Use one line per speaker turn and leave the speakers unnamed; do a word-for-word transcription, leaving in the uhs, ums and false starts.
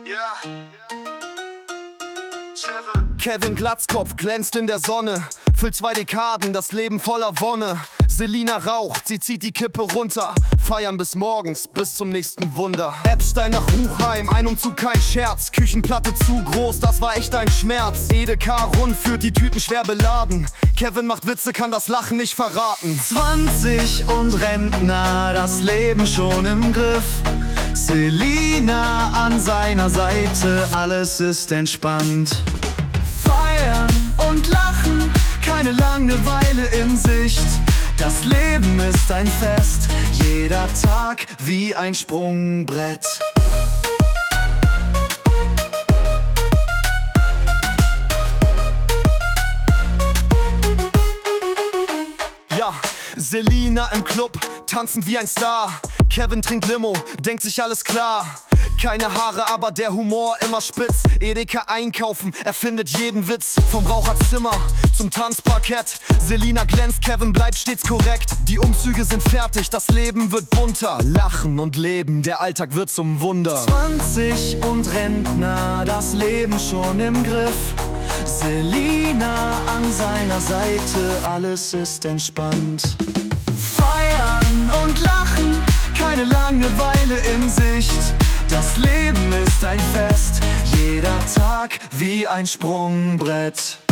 Kevin Glatzkopf glänzt in der Sonne, füllt zwei Dekaden, das Leben voller Wonne. Selina raucht, sie zieht die Kippe runter, feiern bis morgens, bis zum nächsten Wunder. Epstein nach Ruchheim, ein Umzug kein Scherz, Küchenplatte zu groß, das war echt ein Schmerz. Edeka rund führt die Tüten schwer beladen, Kevin macht Witze, kann das Lachen nicht verraten.
zwanzig und Rentner, das Leben schon im Griff. Selina an seiner Seite, alles ist entspannt. Feiern und lachen, keine Langeweile in Sicht. Das Leben ist ein Fest, jeder Tag wie ein Sprungbrett.
Ja, Selina im Club, tanzen wie ein Star. Kevin trinkt Limo, denkt sich alles klar. Keine Haare, aber der Humor immer spitz. Edeka einkaufen, er findet jeden Witz. Vom Raucherzimmer zum Tanzparkett. Selina glänzt, Kevin bleibt stets korrekt. Die Umzüge sind fertig, das Leben wird bunter. Lachen und Leben, der Alltag wird zum Wunder.
zwanzig und Rentner, das Leben schon im Griff. Selina an seiner Seite, alles ist entspannt. Feiern und lachen, keine Langeweile in Sicht. Das Leben ist ein Fest, jeder Tag wie ein Sprungbrett.